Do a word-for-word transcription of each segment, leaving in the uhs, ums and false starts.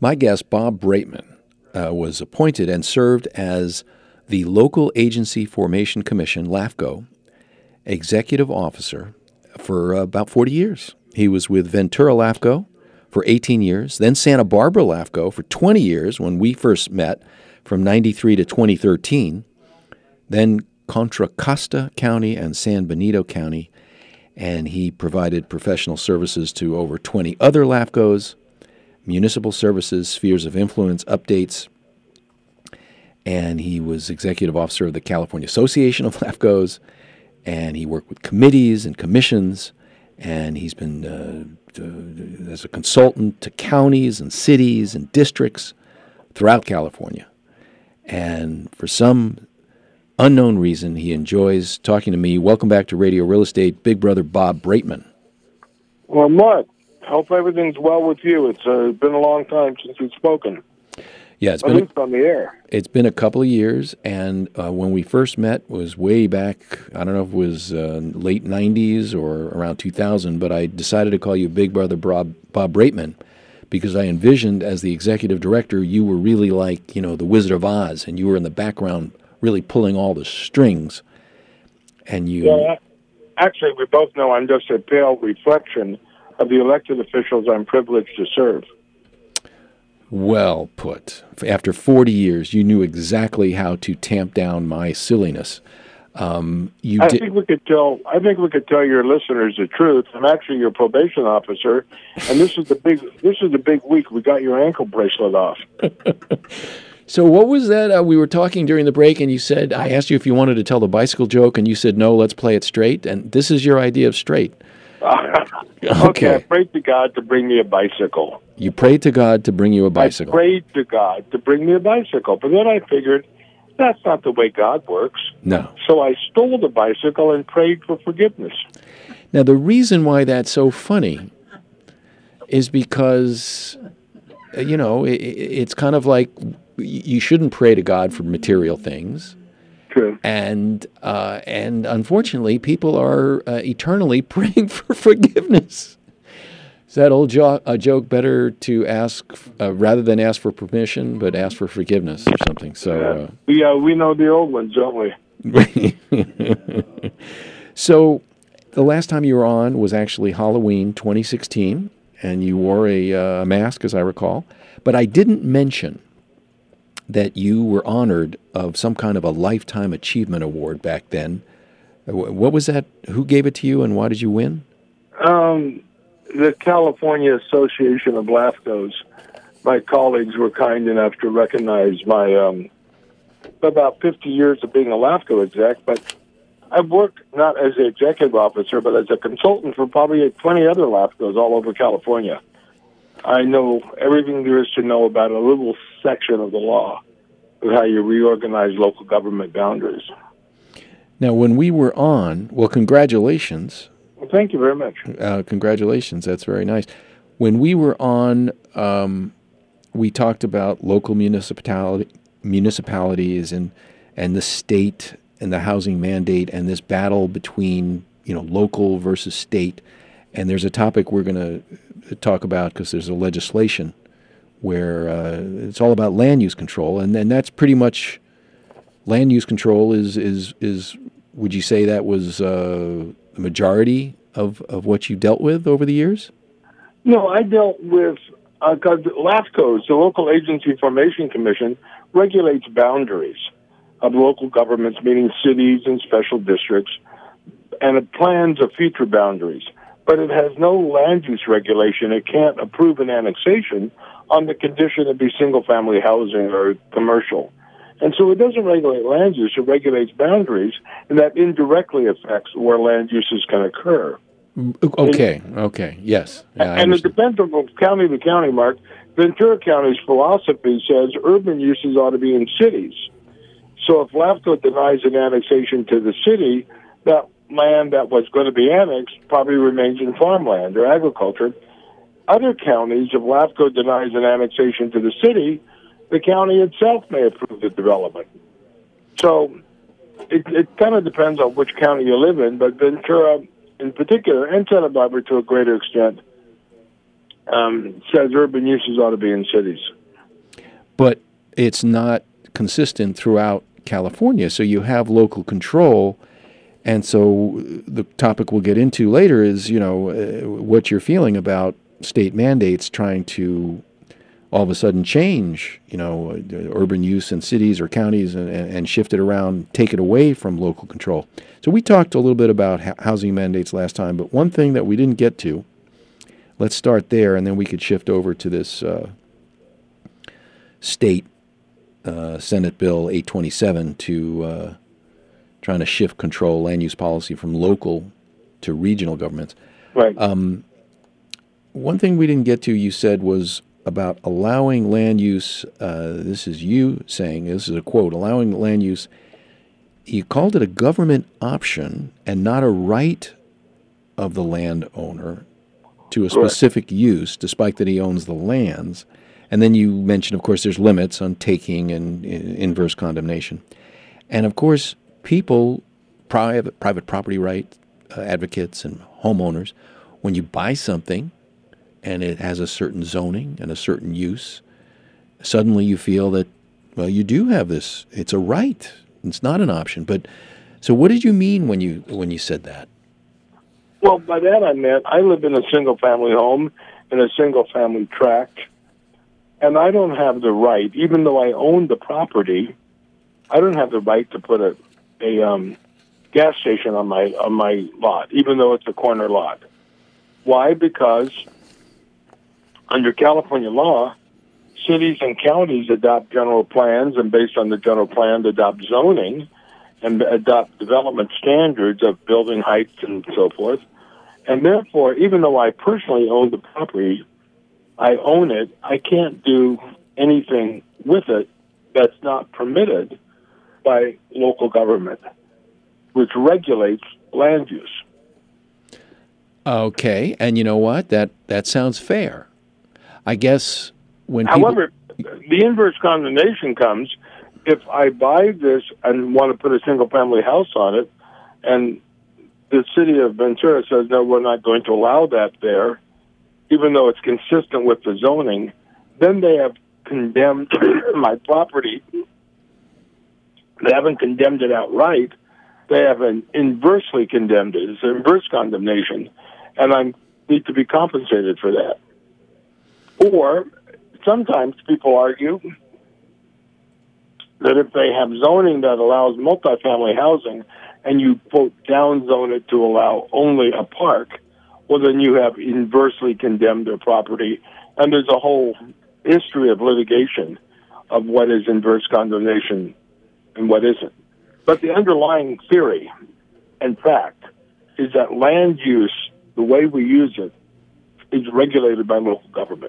My guest, Bob Braitman, uh, was appointed and served as the Local Agency Formation Commission, LAFCO, executive officer for uh, about forty years. He was with Ventura LAFCO for eighteen years, then Santa Barbara LAFCO for twenty years when we first met, from ninety-three to twenty thirteen, then Contra Costa County and San Benito County, and he provided professional services to over twenty other LAFCOs, municipal services, spheres of influence, updates, and he was executive officer of the California Association of LAFCOs, and he worked with committees and commissions, and he's been uh, uh, as a consultant to counties and cities and districts throughout California. And for some unknown reason, he enjoys talking to me. Welcome back to Radio Real Estate, Big Brother Bob Braitman. Well, Mark, hope everything's well with you. It's uh, been a long time since we've spoken. Yeah, it's At been least on the air. It's been a couple of years, and uh, when we first met was way back, I don't know if it was uh, late nineties or around two thousand, but I decided to call you Big Brother Bob, Bob Braitman because I envisioned as the executive director, you were really like, you know, the Wizard of Oz, and you were in the background really pulling all the strings. And you... Yeah, actually, we both know I'm just a pale reflection of the elected officials I'm privileged to serve. Well put. After forty years, you knew exactly how to tamp down my silliness. Um, you I did... think we could tell. I think we could tell your listeners the truth. I'm actually your probation officer, and this is the big. This is the big week. We got your ankle bracelet off. So what was that? Uh, we were talking during the break, and you said I asked you if you wanted to tell the bicycle joke, and you said no. Let's play it straight. And this is your idea of straight. okay. Okay. I prayed to God to bring me a bicycle. You prayed to God to bring you a bicycle. I prayed to God to bring me a bicycle, but then I figured that's not the way God works. No. So I stole the bicycle and prayed for forgiveness. Now, the reason why that's so funny is because, you know, it, it's kind of like you shouldn't pray to God for material things. True. And uh, and unfortunately, people are uh, eternally praying for forgiveness. Is that old jo- a joke? Better to ask uh, rather than ask for permission, but ask for forgiveness or something. So uh, yeah, uh, we know the old ones, don't we? So the last time you were on was actually Halloween twenty sixteen, and you wore a uh, mask, as I recall. But I didn't mention that you were honored of some kind of a Lifetime Achievement Award back then. What was that? Who gave it to you, and why did you win? Um, the California Association of LAFCOs. My colleagues were kind enough to recognize my um, about fifty years of being a LAFCO exec, but I've worked not as an executive officer, but as a consultant for probably twenty other LAFCOs all over California. I know everything there is to know about a little section of the law of how you reorganize local government boundaries. Now, when we were on, well, congratulations. Well, thank you very much. Uh, congratulations. That's very nice. When we were on, um, we talked about local municipality, municipalities and and the state and the housing mandate and this battle between, you know, local versus state. And there's a topic we're going to talk about because there's a legislation where uh, it's all about land use control, and then that's pretty much land use control is is is. Would you say that was uh, the majority of, of what you dealt with over the years? No, I dealt with uh, LAFCOs, the Local Agency Formation Commission, regulates boundaries of local governments, meaning cities and special districts, and it plans of future boundaries. But it has no land use regulation. It can't approve an annexation on the condition it be single-family housing or commercial. And so it doesn't regulate land use, it regulates boundaries, and that indirectly affects where land uses can occur. Okay, and, okay, yes. Yeah, and it depends on county to county, Mark. Ventura County's philosophy says urban uses ought to be in cities. So if LAFCO denies an annexation to the city, that land that was going to be annexed probably remains in farmland or agriculture. Other counties, if LAFCO denies an annexation to the city, the county itself may approve the development. So it, it kind of depends on which county you live in, but Ventura in particular, and Santa Barbara to a greater extent, um, says urban uses ought to be in cities. But it's not consistent throughout California, so you have local control. And so the topic we'll get into later is, you know, uh, what you're feeling about state mandates trying to all of a sudden change, you know, uh, urban use in cities or counties and, and shift it around, take it away from local control. So we talked a little bit about ha- housing mandates last time, but one thing that we didn't get to, let's start there, and then we could shift over to this uh, state uh, Senate Bill eight twenty-seven to uh, trying to shift control, land use policy from local to regional governments. Right. Um, one thing we didn't get to, you said, was about allowing land use, uh, this is you saying, this is a quote, allowing land use, you called it a government option and not a right of the landowner to a specific Correct. use, despite that he owns the lands. And then you mentioned, of course, there's limits on taking and inverse condemnation. And, of course, people, private, private property right uh, advocates and homeowners, when you buy something, and it has a certain zoning and a certain use, suddenly you feel that, well, you do have this. It's a right. It's not an option. But so what did you mean when you when you said that? Well, by that I meant I live in a single-family home in a single-family tract, and I don't have the right, even though I own the property, I don't have the right to put a a um, gas station on my on my lot, even though it's a corner lot. Why? Because under California law, cities and counties adopt general plans, and based on the general plan, adopt zoning and adopt development standards of building heights and so forth. And therefore, even though I personally own the property, I own it, I can't do anything with it that's not permitted by local government, which regulates land use. Okay, and you know what? That that sounds fair. I guess when people... However, the inverse condemnation comes if I buy this and want to put a single-family house on it, and the city of Ventura says, no, we're not going to allow that there, even though it's consistent with the zoning, then they have condemned my property. They haven't condemned it outright. They have an inversely condemned it. It's an inverse condemnation, and I need to be compensated for that. Or sometimes people argue that if they have zoning that allows multifamily housing and you, quote, downzone it to allow only a park, well, then you have inversely condemned their property. And there's a whole history of litigation of what is inverse condemnation and what isn't. But the underlying theory and fact is that land use, the way we use it, is regulated by local government.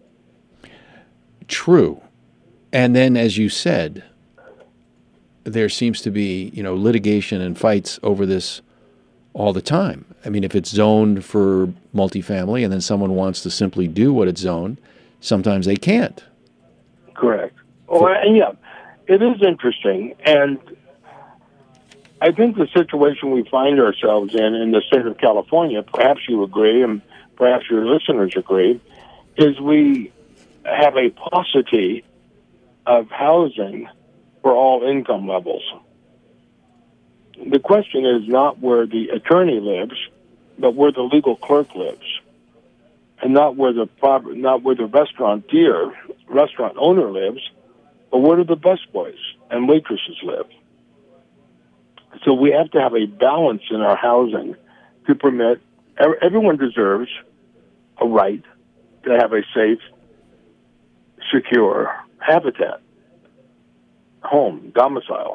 True. And then, as you said, there seems to be, you know, litigation and fights over this all the time. I mean, if it's zoned for multifamily and then someone wants to simply do what it's zoned, sometimes they can't. Correct. Oh, and yeah, it is interesting. And I think the situation we find ourselves in in the state of California, perhaps you agree and perhaps your listeners agree, is we have a paucity of housing for all income levels. The question is not where the attorney lives, but where the legal clerk lives, and not where the proper, not where the restaurateur, restaurant owner lives, but where do the busboys and waitresses live. So we have to have a balance in our housing to permit, everyone deserves a right to have a safe, secure habitat, home, domicile.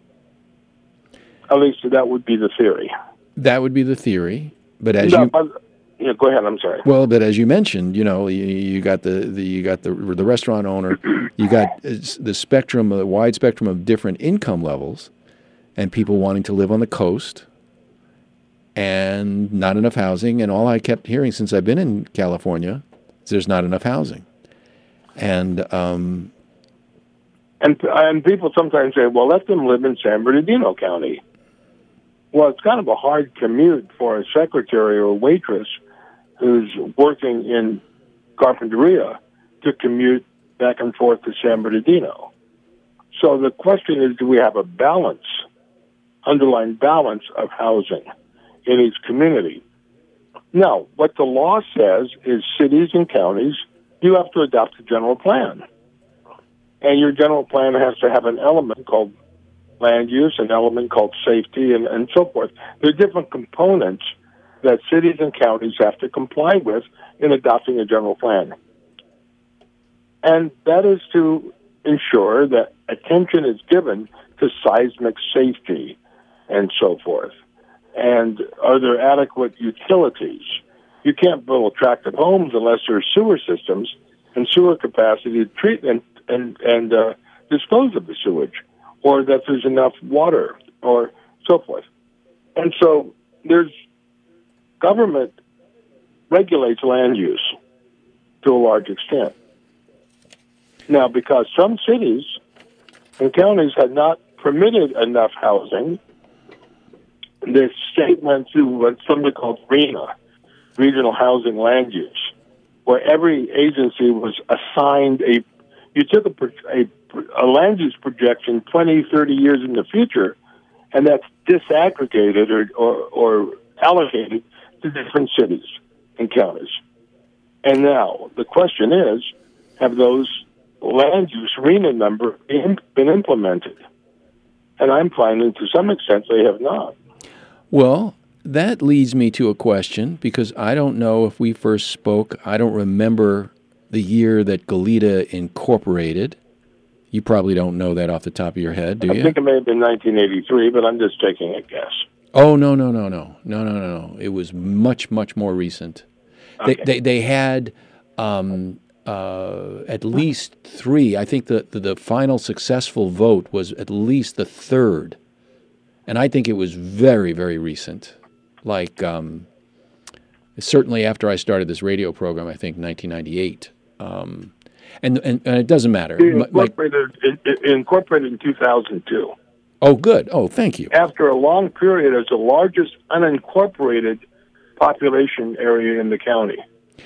At least that would be the theory. That would be the theory, but as no, you... But, yeah, go ahead, I'm sorry. Well, but as you mentioned, you know, you, you got the, the you got the the restaurant owner, you got the spectrum, the wide spectrum of different income levels, and people wanting to live on the coast, and not enough housing. And all I kept hearing since I've been in California is there's not enough housing. And um, and and people sometimes say, well, let them live in San Bernardino County. Well, it's kind of a hard commute for a secretary or a waitress who's working in Carpinteria to commute back and forth to San Bernardino. So the question is, do we have a balance, underlying balance of housing in each community? Now, what the law says is cities and counties, you have to adopt a general plan. And your general plan has to have an element called land use, an element called safety, and, and so forth. There are different components that cities and counties have to comply with in adopting a general plan. And that is to ensure that attention is given to seismic safety and so forth. And are there adequate utilities? You can't build attractive homes unless there are sewer systems and sewer capacity to treat and, and, and uh, dispose of the sewage, or that there's enough water, or so forth. And so there's government regulates land use to a large extent. Now, because some cities and counties had not permitted enough housing, the state went through what's something called RHNA, Regional Housing Land Use, where every agency was assigned a, you took a, a, a land use projection twenty, thirty years in the future, and that's disaggregated or, or, or allocated to different cities and counties. And now the question is, have those land use RHNA number been implemented? And I'm finding to some extent they have not. Well, that leads me to a question, because I don't know if we first spoke. I don't remember the year that Goleta incorporated. You probably don't know that off the top of your head, do you? I think it may have been nineteen eighty-three, but I'm just taking a guess. Oh, no, no, no, no. No, no, no, no. It was much, much more recent. Okay. They, they, they had um, uh, at least three. I think the, the, the final successful vote was at least the third. And I think it was very, very recent. Like, um, certainly after I started this radio program, I think nineteen ninety-eight. Um, and, and and it doesn't matter. It incorporated, like, it, it incorporated in two thousand two. Oh, good. Oh, thank you. After a long period as the largest unincorporated population area in the county.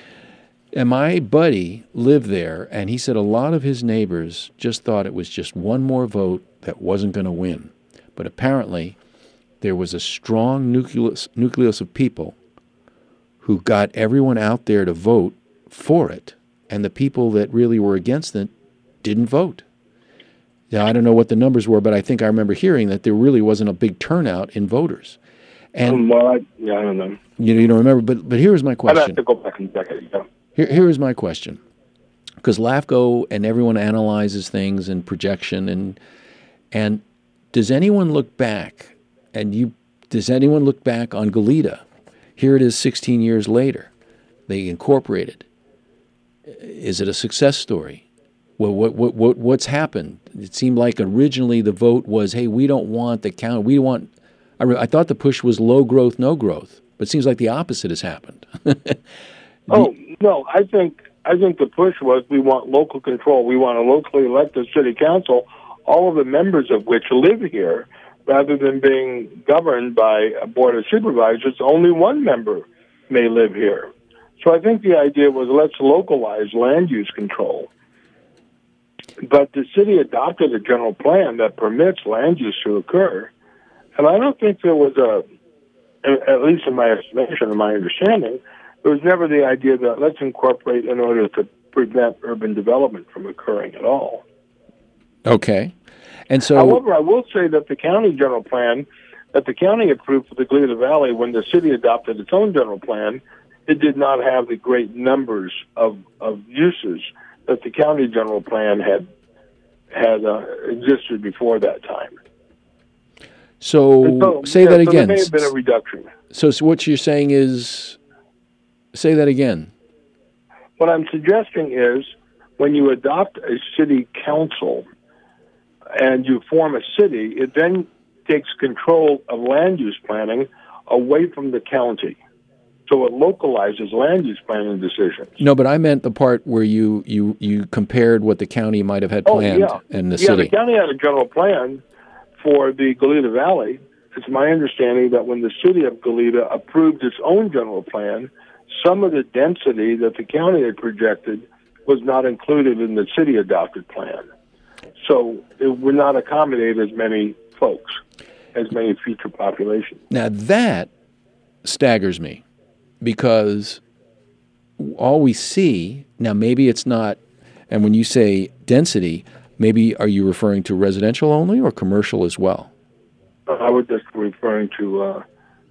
And my buddy lived there, and he said a lot of his neighbors just thought it was just one more vote that wasn't going to win. But apparently there was a strong nucleus, nucleus of people who got everyone out there to vote for it, and the people that really were against it didn't vote. Now, I don't know what the numbers were, but I think I remember hearing that there really wasn't a big turnout in voters. And well, I, yeah, I don't know. You, you don't remember, but but here's my question. I'd have to go back and check it. Yeah. Here, here is my question, because LAFCO and everyone analyzes things and projection, and and does anyone look back, and you does anyone look back on Goleta? Here it is, sixteen years later, they incorporated. Is it a success story? Well, what what what what's happened? It seemed like originally the vote was, hey, we don't want the county. We want. I, re, I thought the push was low growth, no growth, but it seems like the opposite has happened. Oh no, I think I think the push was we want local control. We want a locally elected city council, all of the members of which live here, rather than being governed by a board of supervisors. Only one member may live here. So I think the idea was, let's localize land use control. But the city adopted a general plan that permits land use to occur. And I don't think there was a, at least in my estimation and my understanding, there was never the idea that let's incorporate in order to prevent urban development from occurring at all. Okay. And so, however, I will say that the county general plan that the county approved for the Goleta Valley, when the city adopted its own general plan, it did not have the great numbers of, of uses that the county general plan had had uh, existed before that time. So, so say yeah, that so again. There may have been a reduction. So, so what you're saying is, say that again. What I'm suggesting is, when you adopt a city council and you form a city, it then takes control of land use planning away from the county. So it localizes land use planning decisions. No, but I meant the part where you, you, you compared what the county might have had oh, planned yeah. and the yeah, city. Yeah, the county had a general plan for the Goleta Valley. It's my understanding that when the city of Goleta approved its own general plan, some of the density that the county had projected was not included in the city adopted plan. So it would not accommodate as many folks, as many future populations. Now that staggers me, because all we see, now maybe it's not, and when you say density, maybe are you referring to residential only or commercial as well? I was just referring to uh,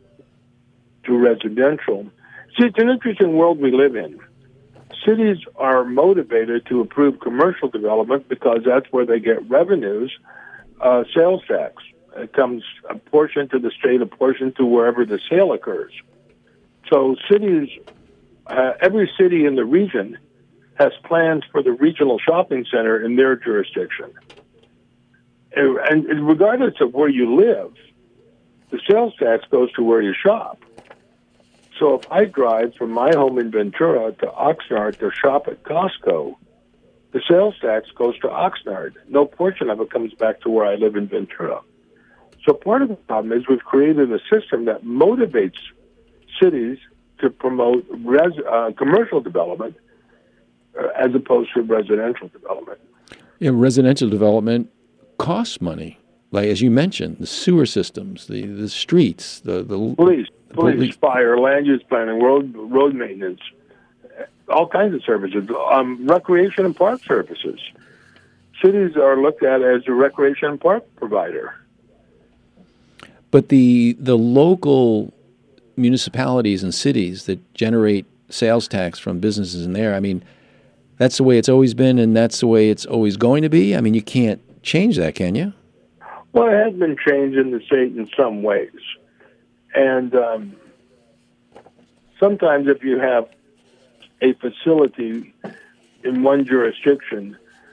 to residential. See, it's an interesting world we live in. Cities are motivated to approve commercial development because that's where they get revenues, uh, sales tax. It comes a portion to the state, a portion to wherever the sale occurs. So cities, uh, every city in the region has plans for the regional shopping center in their jurisdiction. And, and regardless of where you live, the sales tax goes to where you shop. So if I drive from my home in Ventura to Oxnard to shop at Costco, the sales tax goes to Oxnard. No portion of it comes back to where I live in Ventura. So part of the problem is we've created a system that motivates cities to promote res, uh, commercial development uh, as opposed to residential development. Yeah, residential development costs money. Like, as you mentioned, the sewer systems, the, the streets, the, the police, the police, police, fire, land use planning, road road maintenance, all kinds of services, um, recreation and park services. Cities are looked at as a recreation and park provider. But the the local municipalities and cities that generate sales tax from businesses in there, I mean, that's the way it's always been, and that's the way it's always going to be. I mean, you can't change that, can you? Well, it has been changed in the state in some ways. And um, sometimes if you have a facility in one jurisdiction,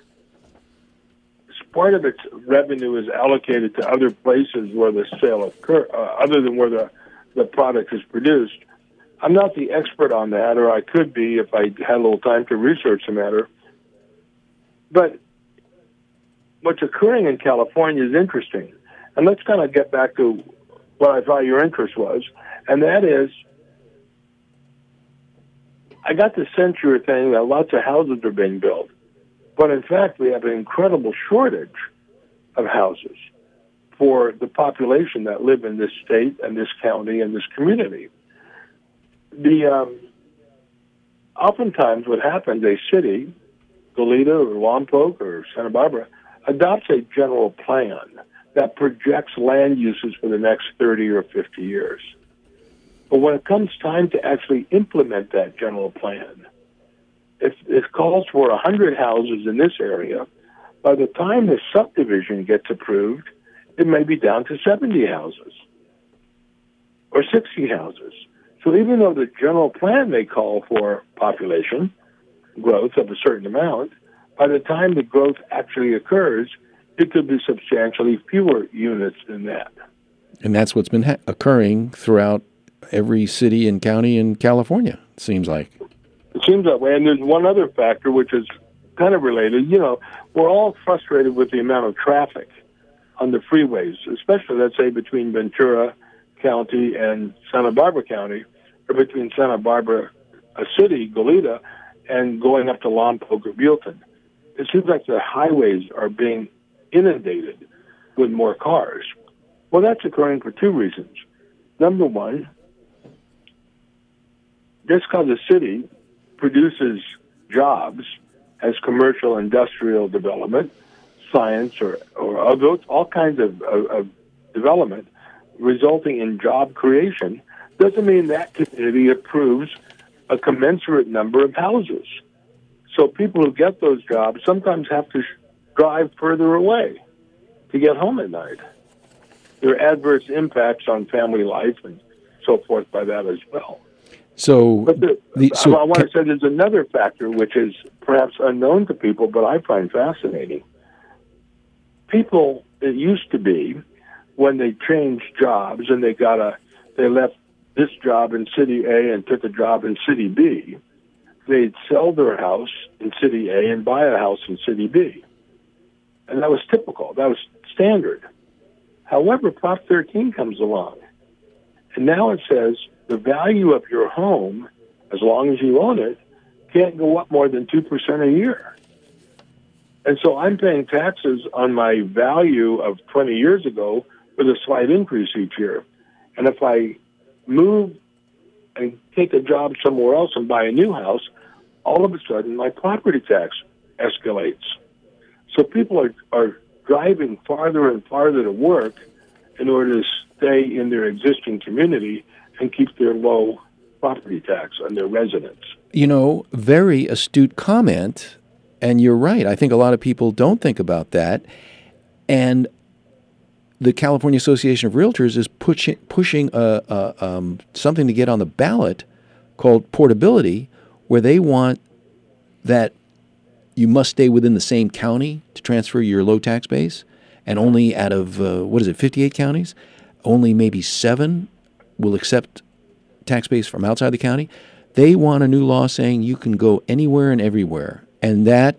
part of its revenue is allocated to other places where the sale occurs, uh, other than where the, the product is produced. I'm not the expert on that, or I could be if I had a little time to research the matter. But what's occurring in California is interesting. And let's kind of get back to what I thought your interest was, and that is, I got the sense you were saying that lots of houses are being built, but in fact we have an incredible shortage of houses for the population that live in this state and this county and this community. The um, oftentimes what happens, a city, Goleta or Lompoc or Santa Barbara, adopts a general plan that projects land uses for the next thirty or fifty years. But when it comes time to actually implement that general plan, if it calls for one hundred houses in this area, by the time the subdivision gets approved, it may be down to seventy houses or sixty houses. So even though the general plan may call for population growth of a certain amount, by the time the growth actually occurs, it could be substantially fewer units than that. And that's what's been ha- occurring throughout every city and county in California, it seems like. It seems that way. And there's one other factor which is kind of related. You know, we're all frustrated with the amount of traffic on the freeways, especially, let's say, between Ventura County and Santa Barbara County, or between Santa Barbara, a city, Goleta, and going up to Lompoc or Buellton. It seems like the highways are being inundated with more cars. Well, that's occurring for two reasons. Number one, just because a city produces jobs as commercial industrial development, science, or, or other, all kinds of, of, of development resulting in job creation, doesn't mean that community approves a commensurate number of houses. So people who get those jobs sometimes have to sh- drive further away to get home at night. There are adverse impacts on family life and so forth by that as well. So, but the, the, so I, I want to say there's another factor which is perhaps unknown to people, but I find fascinating. People, it used to be, when they changed jobs and they got a, they left this job in City A and took a job in City B, they'd sell their house in City A and buy a house in City B. And that was typical. That was standard. However, Prop thirteen comes along, and now it says the value of your home as long as you own it, can't go up more than two percent a year. And so I'm paying taxes on my value of twenty years ago with a slight increase each year. And if I move and take a job somewhere else and buy a new house, all of a sudden my property tax escalates. So people are, are driving farther and farther to work in order to stay in their existing community and keep their low property tax on their residence. You know, very astute comment, and you're right. I think a lot of people don't think about that. And the California Association of Realtors is pushing pushing a, a, um, something to get on the ballot called portability, where they want that you must stay within the same county to transfer your low tax base, and only out of, uh, what is it, fifty-eight counties, only maybe seven will accept tax base from outside the county. They want a new law saying you can go anywhere and everywhere. And that,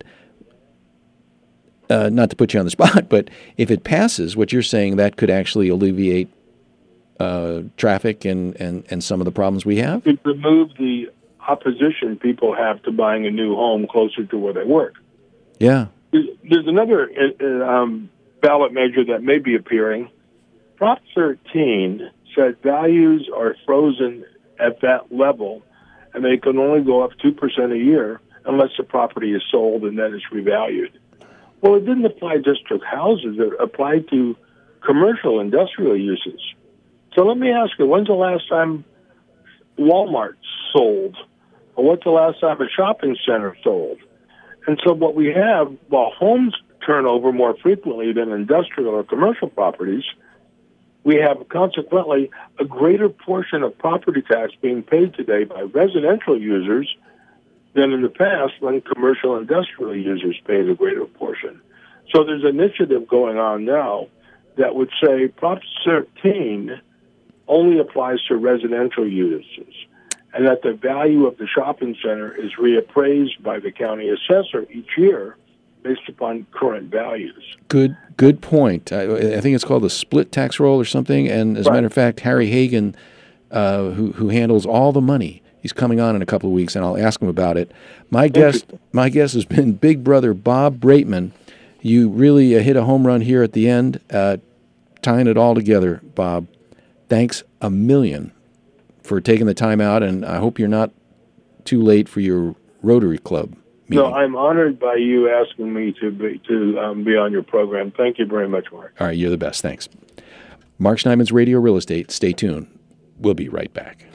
uh, not to put you on the spot, but if it passes, what you're saying, that could actually alleviate uh, traffic and, and, and some of the problems we have? It would remove the opposition people have to buying a new home closer to where they work. Yeah. There's, there's another uh, um, ballot measure that may be appearing. Prop thirteen said values are frozen at that level, and they can only go up two percent a year unless the property is sold and then it's revalued. Well, it didn't apply just to houses. It applied to commercial industrial uses. So let me ask you, when's the last time Walmart sold? Or what's the last time a shopping center sold? And so what we have, while homes turn over more frequently than industrial or commercial properties, we have consequently a greater portion of property tax being paid today by residential users than in the past when commercial and industrial users paid a greater portion. So there's an initiative going on now that would say Prop thirteen only applies to residential uses, and that the value of the shopping center is reappraised by the county assessor each year based upon current values. Good good point. I, I think it's called the split tax roll or something. And as right. a matter of fact, Harry Hagan, uh, who who handles all the money, he's coming on in a couple of weeks, and I'll ask him about it. My guest, my guest has been Big Brother Bob Braitman. You really uh, hit a home run here at the end, uh, tying it all together, Bob. Thanks a million for taking the time out, and I hope you're not too late for your Rotary Club meeting. No, I'm honored by you asking me to be, to um, be on your program. Thank you very much, Mark. All right, you're the best. Thanks. Mark Schneidman's Radio Real Estate. Stay tuned. We'll be right back.